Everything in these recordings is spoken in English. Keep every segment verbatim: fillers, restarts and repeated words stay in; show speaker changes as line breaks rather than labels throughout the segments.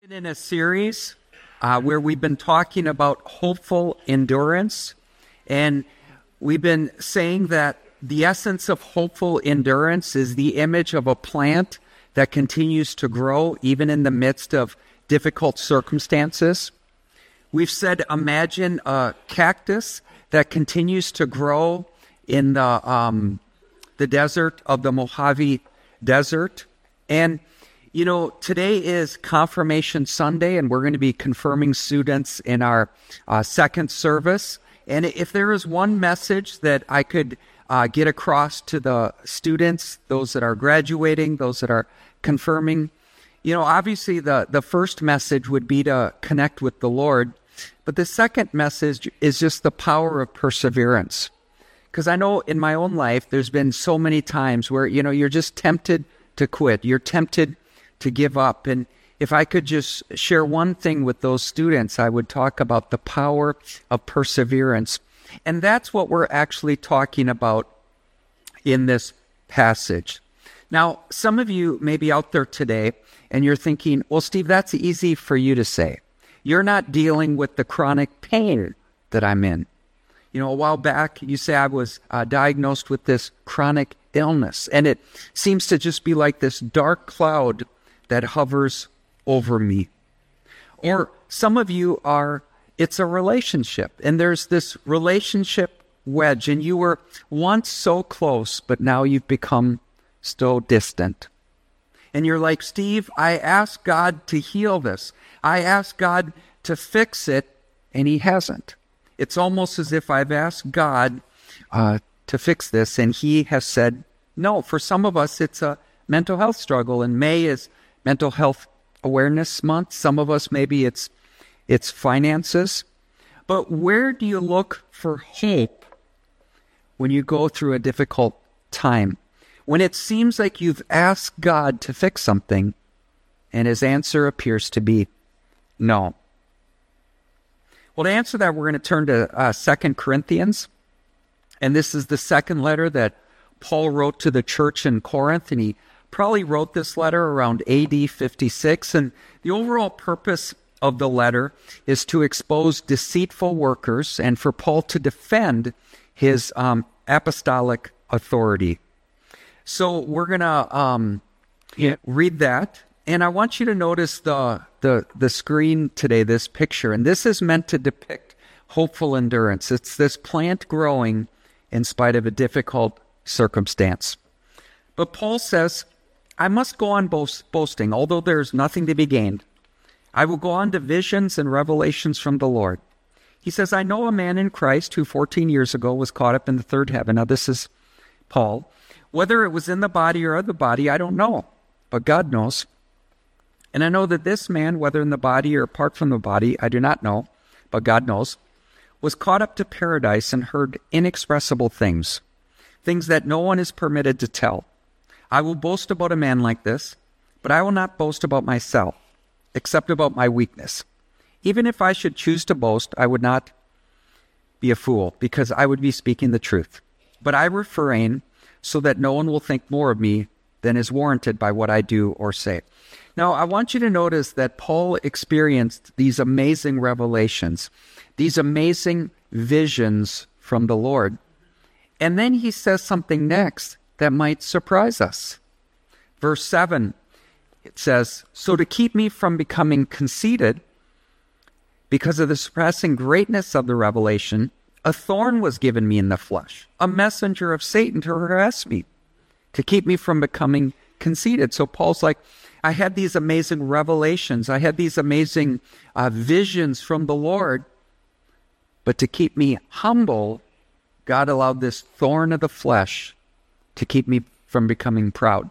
In a series uh, where we've been talking about hopeful endurance, and we've been saying that the essence of hopeful endurance is the image of a plant that continues to grow even in the midst of difficult circumstances. We've said imagine a cactus that continues to grow in the um, the desert of the Mojave Desert. And you know, today is Confirmation Sunday, and we're going to be confirming students in our uh, second service. And if there is one message that I could uh, get across to the students, those that are graduating, those that are confirming, you know, obviously the, the first message would be to connect with the Lord. But the second message is just the power of perseverance. Because I know in my own life, there's been so many times where, you know, you're just tempted to quit. You're tempted to give up. And if I could just share one thing with those students, I would talk about the power of perseverance. And that's what we're actually talking about in this passage. Now, some of you may be out there today and you're thinking, well, Steve, that's easy for you to say. You're not dealing with the chronic pain that I'm in. You know, a while back, you say I was uh, diagnosed with this chronic illness, and it seems to just be like this dark cloud that hovers over me. Or some of you are, it's a relationship, and there's this relationship wedge, and you were once so close, but now you've become so distant. And you're like, Steve, I asked God to heal this. I asked God to fix it, and He hasn't. It's almost as if I've asked God uh, to fix this, and He has said no. For some of us, it's a mental health struggle, and May is Mental Health Awareness Month. Some of us, maybe it's it's finances. But where do you look for hope when you go through a difficult time? When it seems like you've asked God to fix something, and His answer appears to be no. Well, to answer that, we're going to turn to uh, Second Corinthians. And this is the second letter that Paul wrote to the church in Corinth, and he probably wrote this letter around A D fifty-six, and the overall purpose of the letter is to expose deceitful workers and for Paul to defend his um, apostolic authority. So we're going to um, yeah. read that, and I want you to notice the, the, the screen today, this picture, and this is meant to depict hopeful endurance. It's this plant growing in spite of a difficult circumstance. But Paul says, I must go on boast, boasting, although there's nothing to be gained. I will go on to visions and revelations from the Lord. He says, I know a man in Christ who fourteen years ago was caught up in the third heaven. Now this is Paul. Whether it was in the body or out of the body, I don't know, but God knows. And I know that this man, whether in the body or apart from the body, I do not know, but God knows, was caught up to paradise and heard inexpressible things, things that no one is permitted to tell. I will boast about a man like this, but I will not boast about myself, except about my weakness. Even if I should choose to boast, I would not be a fool, because I would be speaking the truth. But I refrain so that no one will think more of me than is warranted by what I do or say. Now, I want you to notice that Paul experienced these amazing revelations, these amazing visions from the Lord. And then he says something next that might surprise us. Verse seven, it says, so to keep me from becoming conceited, because of the surpassing greatness of the revelation, a thorn was given me in the flesh, a messenger of Satan to harass me, to keep me from becoming conceited. So Paul's like, I had these amazing revelations. I had these amazing uh, visions from the Lord. But to keep me humble, God allowed this thorn of the flesh to keep me from becoming proud.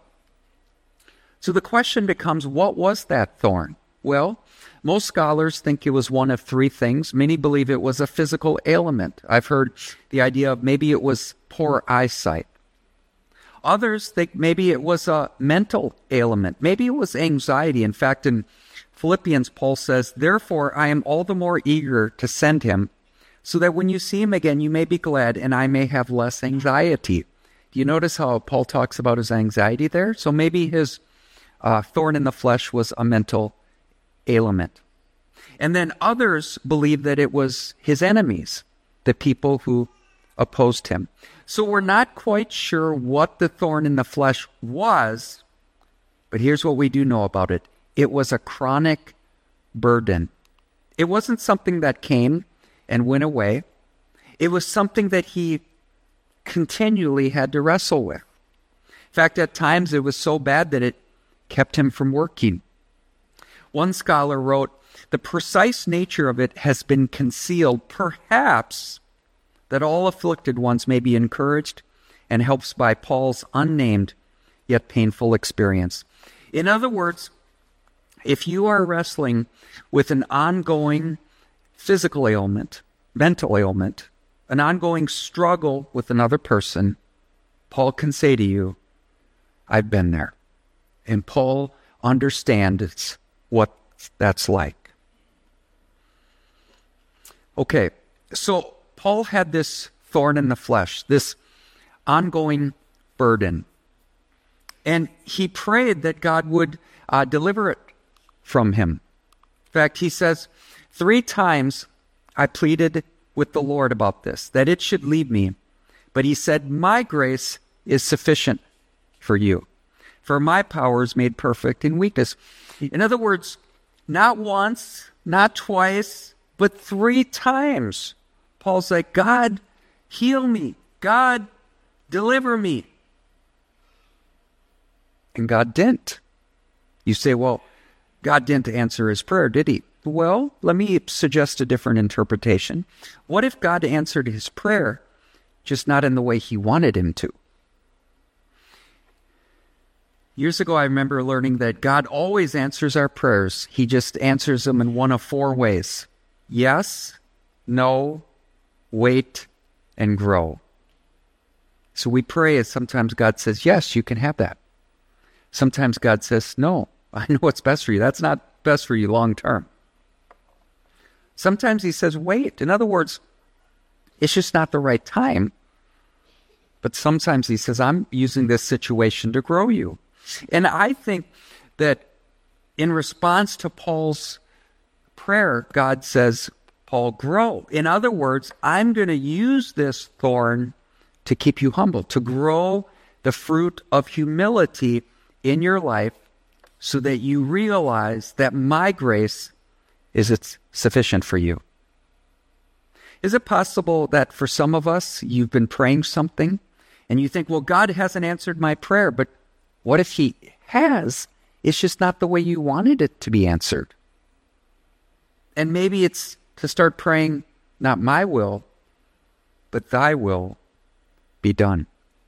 So the question becomes, what was that thorn? Well, most scholars think it was one of three things. Many believe it was a physical ailment. I've heard the idea of maybe it was poor eyesight. Others think maybe it was a mental ailment. Maybe it was anxiety. In fact, in Philippians, Paul says, therefore, I am all the more eager to send him, so that when you see him again, you may be glad, and I may have less anxiety. Do you notice how Paul talks about his anxiety there? So maybe his uh, thorn in the flesh was a mental ailment. And then others believe that it was his enemies, the people who opposed him. So we're not quite sure what the thorn in the flesh was, but here's what we do know about it. It was a chronic burden. It wasn't something that came and went away. It was something that he continually had to wrestle with. In fact, at times it was so bad that it kept him from working. One scholar wrote, "The precise nature of it has been concealed, perhaps that all afflicted ones may be encouraged and helped by Paul's unnamed yet painful experience." In other words, if you are wrestling with an ongoing physical ailment, mental ailment, an ongoing struggle with another person, Paul can say to you, I've been there. And Paul understands what that's like. Okay, so Paul had this thorn in the flesh, this ongoing burden. And he prayed that God would uh, deliver it from him. In fact, he says, three times I pleaded with the Lord about this, that it should leave me. But he said, my grace is sufficient for you, for my power is made perfect in weakness. In other words, not once, not twice, but three times, Paul's like, God, heal me. God, deliver me. And God didn't. You say, well, God didn't answer his prayer, did he? Well, let me suggest a different interpretation. What if God answered his prayer, just not in the way he wanted him to? Years ago, I remember learning that God always answers our prayers. He just answers them in one of four ways. Yes, no, wait, and grow. So we pray, and sometimes God says, yes, you can have that. Sometimes God says, no, I know what's best for you. That's not best for you long term. Sometimes he says, wait. In other words, it's just not the right time. But sometimes he says, I'm using this situation to grow you. And I think that in response to Paul's prayer, God says, Paul, grow. In other words, I'm going to use this thorn to keep you humble, to grow the fruit of humility in your life so that you realize that my grace is it's sufficient for you. Is it possible that for some of us, you've been praying something and you think, well, God hasn't answered my prayer, but what if he has? It's just not the way you wanted it to be answered. And maybe it's to start praying, not my will, but thy will be done.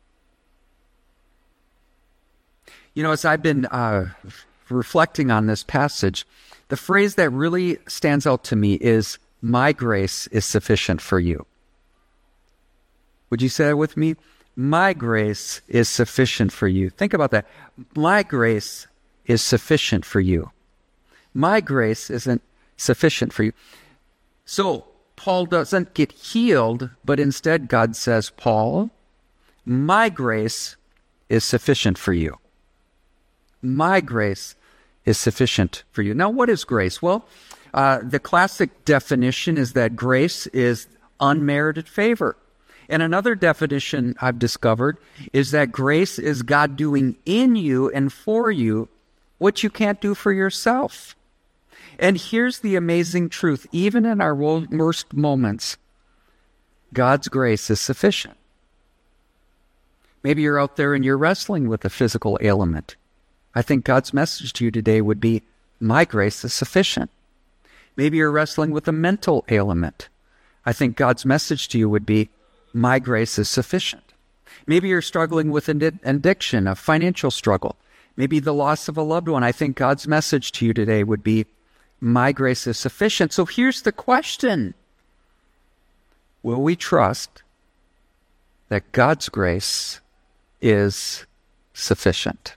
You know, as I've been uh, reflecting on this passage, the phrase that really stands out to me is, my grace is sufficient for you. Would you say that with me? My grace is sufficient for you. Think about that. My grace is sufficient for you. My grace isn't sufficient for you. So, Paul doesn't get healed, but instead God says, Paul, my grace is sufficient for you. My grace is sufficient for you. Now, what is grace? Well, uh, the classic definition is that grace is unmerited favor. And another definition I've discovered is that grace is God doing in you and for you what you can't do for yourself. And here's the amazing truth. Even in our worst moments, God's grace is sufficient. Maybe you're out there and you're wrestling with a physical ailment. I think God's message to you today would be, my grace is sufficient. Maybe you're wrestling with a mental ailment. I think God's message to you would be, my grace is sufficient. Maybe you're struggling with an addiction, a financial struggle. Maybe the loss of a loved one. I think God's message to you today would be, my grace is sufficient. So here's the question. Will we trust that God's grace is sufficient?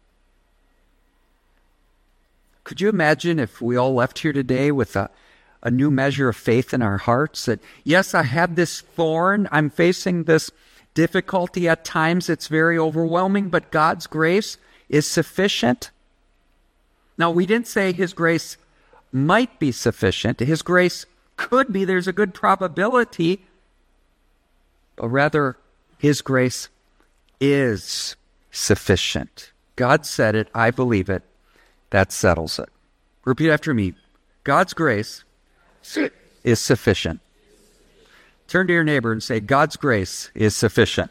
Could you imagine if we all left here today with a, a new measure of faith in our hearts that, yes, I have this thorn, I'm facing this difficulty at times, it's very overwhelming, but God's grace is sufficient? Now, we didn't say his grace might be sufficient. His grace could be, there's a good probability, but rather his grace is sufficient. God said it, I believe it, that settles it. Repeat after me. God's grace is sufficient. Turn to your neighbor and say, God's grace is sufficient.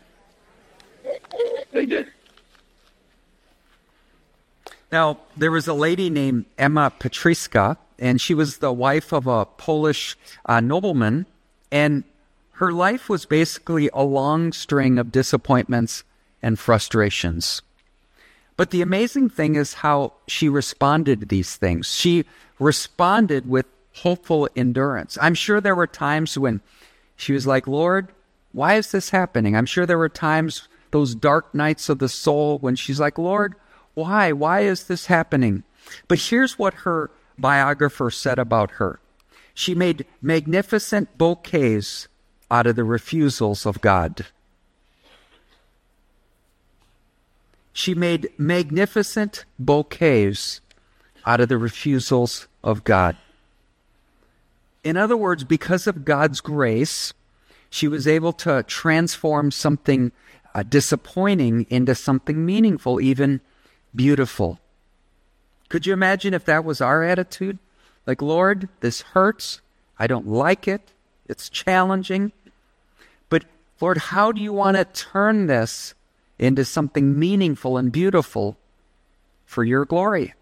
Now, there was a lady named Emma Petriska, and she was the wife of a Polish uh, nobleman, and her life was basically a long string of disappointments and frustrations. But the amazing thing is how she responded to these things. She responded with hopeful endurance. I'm sure there were times when she was like, Lord, why is this happening? I'm sure there were times, those dark nights of the soul, when she's like, Lord, why? Why is this happening? But here's what her biographer said about her. She made magnificent bouquets out of the refusals of God. She made magnificent bouquets out of the refusals of God. In other words, because of God's grace, she was able to transform something uh, disappointing into something meaningful, even beautiful. Could you imagine if that was our attitude? Like, Lord, this hurts. I don't like it. It's challenging. But, Lord, how do you want to turn this into something meaningful and beautiful for your glory?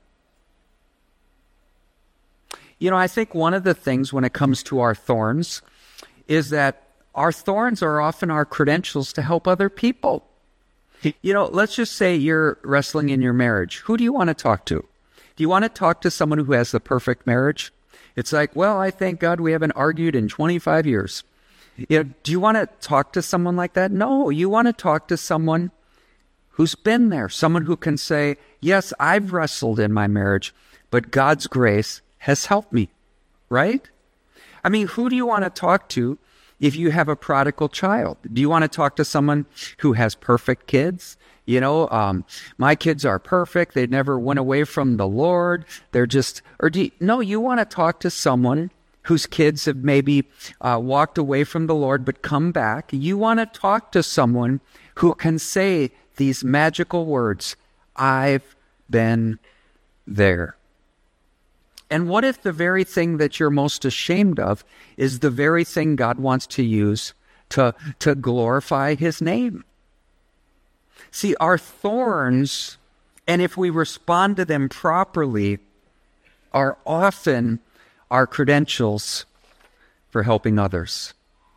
You know, I think one of the things when it comes to our thorns is that our thorns are often our credentials to help other people. You know, let's just say you're wrestling in your marriage. Who do you want to talk to? Do you want to talk to someone who has the perfect marriage? It's like, well, I thank God we haven't argued in twenty-five years. You know, do you want to talk to someone like that? No, you want to talk to someone who's been there, someone who can say, yes, I've wrestled in my marriage, but God's grace has helped me, right? I mean, who do you want to talk to if you have a prodigal child? Do you want to talk to someone who has perfect kids? You know, um, my kids are perfect. They never went away from the Lord. They're just, or do you, no, you want to talk to someone whose kids have maybe uh, walked away from the Lord but come back. You want to talk to someone who can say these magical words, I've been there. And what if the very thing that you're most ashamed of is the very thing God wants to use to, to glorify his name? See, our thorns, and if we respond to them properly, are often our credentials for helping others.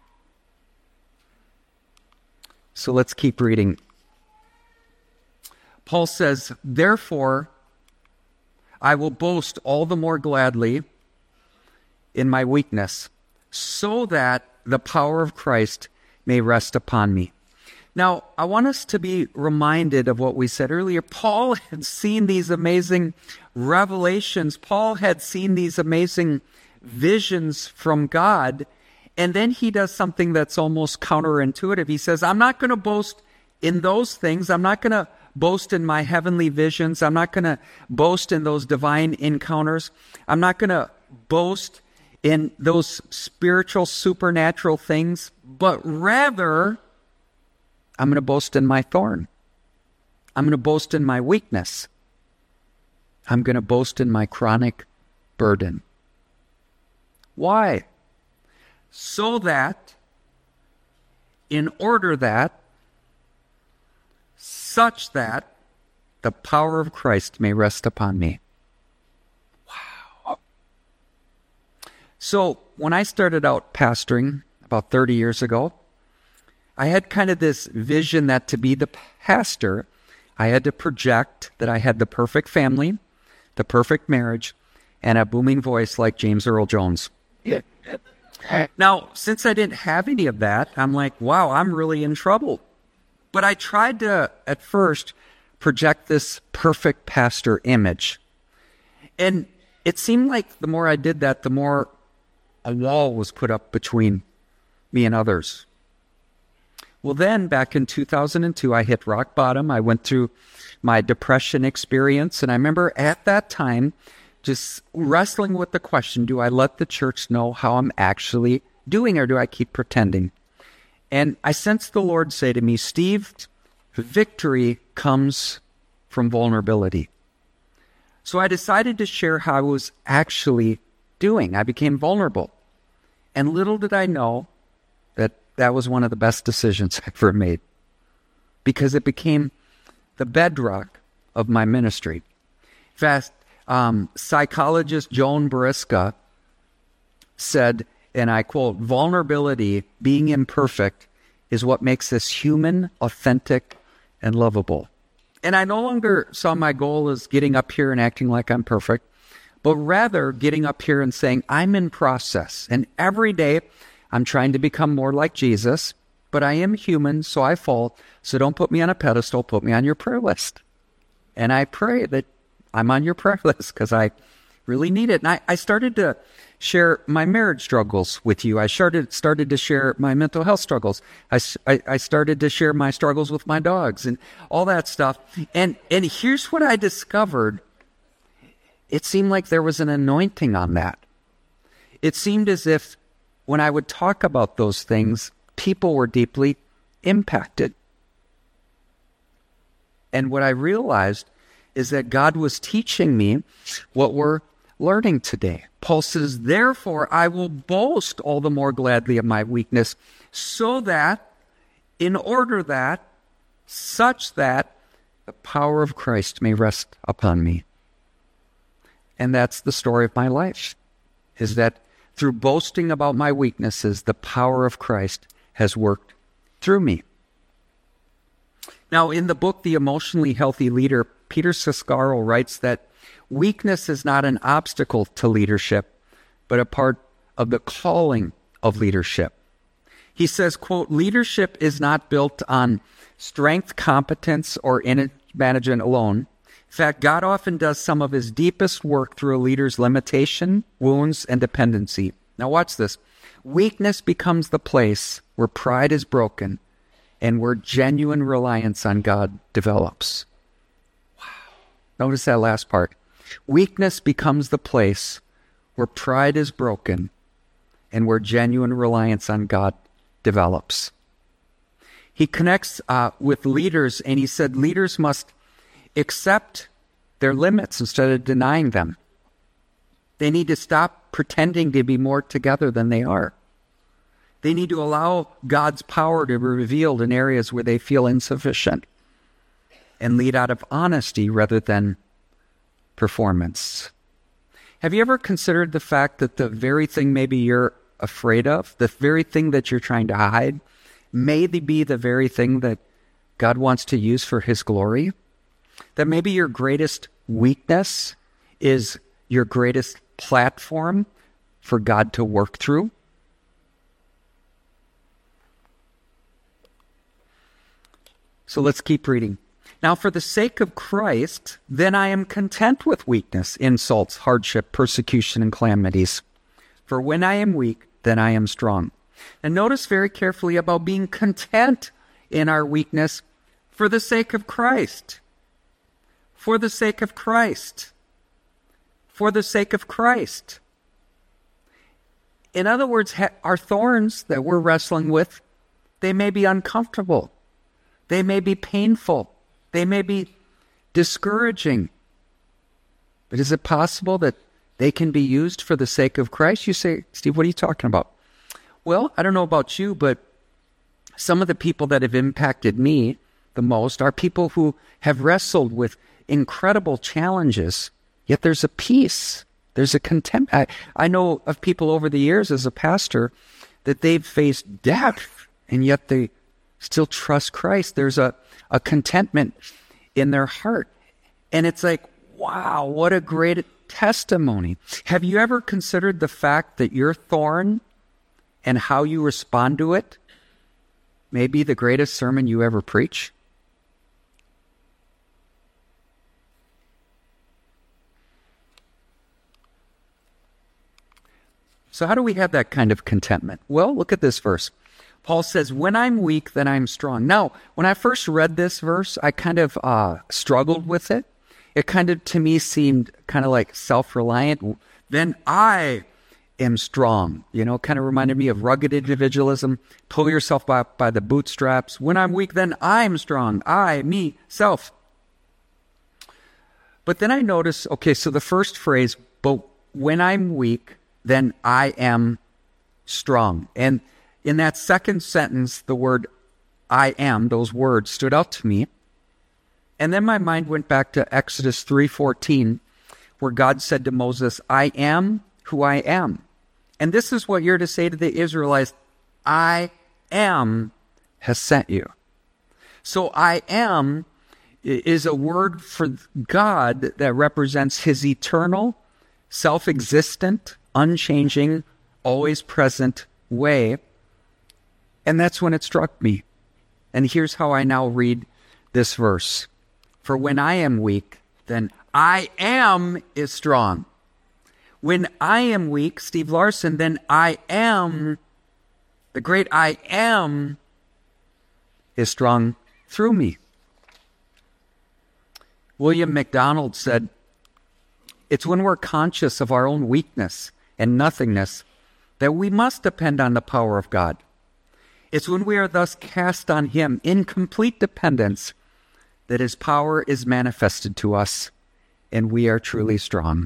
So let's keep reading. Paul says, therefore, I will boast all the more gladly in my weakness, so that the power of Christ may rest upon me. Now, I want us to be reminded of what we said earlier. Paul had seen these amazing revelations. Paul had seen these amazing visions from God, and then he does something that's almost counterintuitive. He says, I'm not going to boast in those things. I'm not going to boast in my heavenly visions. I'm not going to boast in those divine encounters. I'm not going to boast in those spiritual, supernatural things, but rather, I'm going to boast in my thorn. I'm going to boast in my weakness. I'm going to boast in my chronic burden. Why? So that, in order that, such that the power of Christ may rest upon me. Wow. So, when I started out pastoring about thirty years ago, I had kind of this vision that to be the pastor, I had to project that I had the perfect family, the perfect marriage, and a booming voice like James Earl Jones. Now, since I didn't have any of that, I'm like, wow, I'm really in trouble. But I tried to, at first, project this perfect pastor image. And it seemed like the more I did that, the more a wall was put up between me and others. Well, then, back in two thousand two, I hit rock bottom. I went through my depression experience, and I remember at that time just wrestling with the question, do I let the church know how I'm actually doing, or do I keep pretending? And I sensed the Lord say to me, Steve, victory comes from vulnerability. So I decided to share how I was actually doing. I became vulnerable. And little did I know that that was one of the best decisions I ever made, because it became the bedrock of my ministry. In fact, um, psychologist Joan Bariska said, and I quote, vulnerability, being imperfect, is what makes us human, authentic, and lovable. And I no longer saw my goal as getting up here and acting like I'm perfect, but rather getting up here and saying, I'm in process. And every day I'm trying to become more like Jesus, but I am human, so I fall. So don't put me on a pedestal, put me on your prayer list. And I pray that I'm on your prayer list because I really need it. And I, I started to share my marriage struggles with you. I started started to share my mental health struggles. I, I, I started to share my struggles with my dogs and all that stuff. And and here's what I discovered. It seemed like there was an anointing on that. It seemed as if when I would talk about those things, people were deeply impacted. And what I realized is that God was teaching me what we're learning today. Paul says, therefore, I will boast all the more gladly of my weakness, so that, in order that, such that the power of Christ may rest upon me. And that's the story of my life, is that through boasting about my weaknesses, the power of Christ has worked through me. Now, in the book, The Emotionally Healthy Leader, Peter Scazzaro writes that weakness is not an obstacle to leadership, but a part of the calling of leadership. He says, quote, leadership is not built on strength, competence, or image management alone. In fact, God often does some of his deepest work through a leader's limitation, wounds, and dependency. Now watch this. Weakness becomes the place where pride is broken and where genuine reliance on God develops. Wow. Notice that last part. Weakness becomes the place where pride is broken and where genuine reliance on God develops. He connects uh, with leaders, and he said leaders must accept their limits instead of denying them. They need to stop pretending to be more together than they are. They need to allow God's power to be revealed in areas where they feel insufficient and lead out of honesty rather than performance. Have you ever considered the fact that the very thing maybe you're afraid of, the very thing that you're trying to hide, may be the very thing that God wants to use for his glory? That maybe your greatest weakness is your greatest platform for God to work through? So let's keep reading. Now, for the sake of Christ, then I am content with weakness, insults, hardship, persecution, and calamities. For when I am weak, then I am strong. And notice very carefully about being content in our weakness for the sake of Christ. For the sake of Christ. For the sake of Christ. In other words, our thorns that we're wrestling with, they may be uncomfortable. They may be painful. They may be discouraging. But is it possible that they can be used for the sake of Christ? You say, Steve, what are you talking about? Well, I don't know about you, but some of the people that have impacted me the most are people who have wrestled with incredible challenges, yet there's a peace. There's a contempt. I, I know of people over the years as a pastor that they've faced death, and yet they still trust Christ. There's a, a contentment in their heart. And it's like, wow, what a great testimony. Have you ever considered the fact that your thorn and how you respond to it may be the greatest sermon you ever preach? So how do we have that kind of contentment? Well, look at this verse. Paul says, when I'm weak, then I'm strong. Now, when I first read this verse, I kind of uh, struggled with it. it kind of, to me, seemed kind of like self-reliant. Then I am strong, you know, kind of reminded me of rugged individualism. Pull yourself by, by the bootstraps. When I'm weak, then I'm strong. I, me, self. But then I notice, okay, so the first phrase, but when I'm weak, then I am strong. And in that second sentence, the word I am, those words stood out to me. And then my mind went back to Exodus three fourteen, where God said to Moses, I am who I am. And this is what you're to say to the Israelites, I am has sent you. So I am is a word for God that represents his eternal, self-existent, unchanging, always present way. And that's when it struck me. And here's how I now read this verse. For when I am weak, then I am is strong. When I am weak, Steve Larson, then I am, the great I am, is strong through me. William MacDonald said, it's when we're conscious of our own weakness and nothingness that we must depend on the power of God. It's when we are thus cast on him in complete dependence that his power is manifested to us and we are truly strong.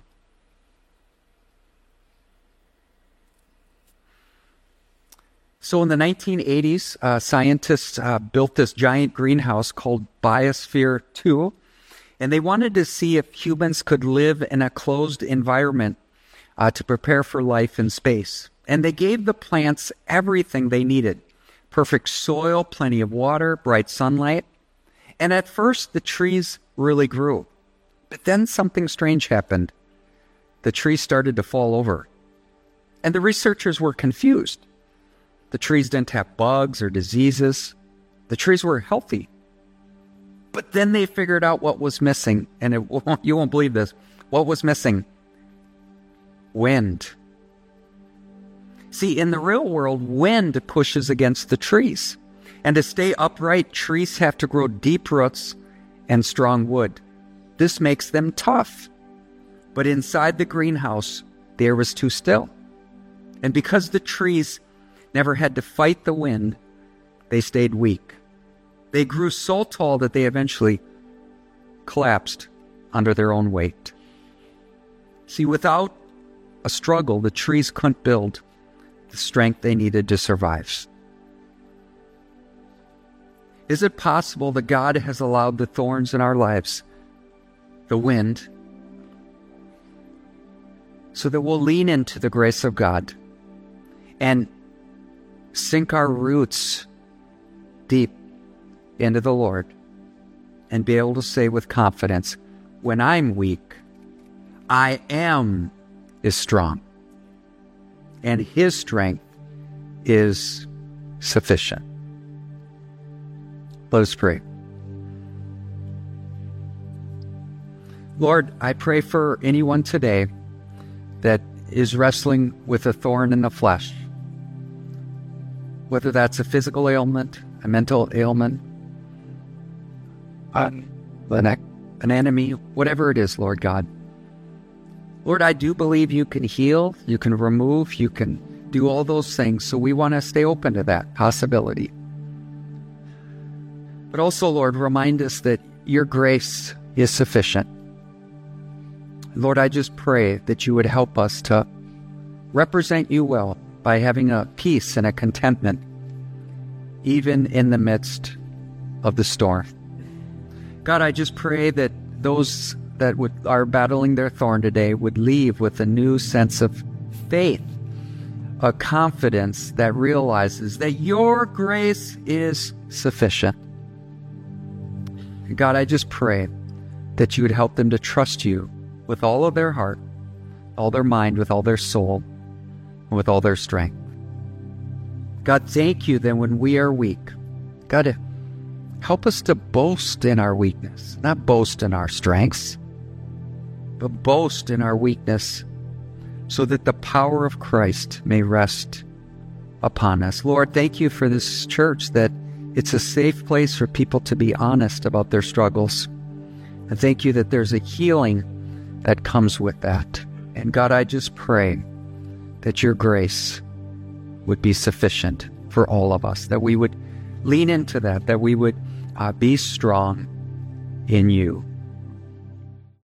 So in the nineteen eighties, uh, scientists uh, built this giant greenhouse called Biosphere two, and they wanted to see if humans could live in a closed environment uh, to prepare for life in space. And they gave the plants everything they needed. Perfect soil, plenty of water, bright sunlight. And at first, the trees really grew. But then something strange happened. The trees started to fall over. And the researchers were confused. The trees didn't have bugs or diseases. The trees were healthy. But then they figured out what was missing. And it won't, you won't believe this. What was missing? Wind. See, in the real world, wind pushes against the trees. And to stay upright, trees have to grow deep roots and strong wood. This makes them tough. But inside the greenhouse, the air was too still. And because the trees never had to fight the wind, they stayed weak. They grew so tall that they eventually collapsed under their own weight. See, without a struggle, the trees couldn't build the strength they needed to survive. Is it possible that God has allowed the thorns in our lives, the wind, so that we'll lean into the grace of God and sink our roots deep into the Lord and be able to say with confidence, when I'm weak, I am is strong, and his strength is sufficient. Let us pray. Lord, I pray for anyone today that is wrestling with a thorn in the flesh, whether that's a physical ailment, a mental ailment, an, an enemy, whatever it is, Lord God. Lord, I do believe you can heal, you can remove, you can do all those things, so we want to stay open to that possibility. But also, Lord, remind us that your grace is sufficient. Lord, I just pray that you would help us to represent you well by having a peace and a contentment, even in the midst of the storm. God, I just pray that those that would, are battling their thorn today would leave with a new sense of faith, a confidence that realizes that your grace is sufficient. God, I just pray that you would help them to trust you with all of their heart, all their mind, with all their soul, and with all their strength. God, thank you that when we are weak, God, help us to boast in our weakness, not boast in our strengths, but boast in our weakness so that the power of Christ may rest upon us. Lord, thank you for this church, that it's a safe place for people to be honest about their struggles. I thank you that there's a healing that comes with that. And God, I just pray that your grace would be sufficient for all of us, that we would lean into that, that we would uh, be strong in you.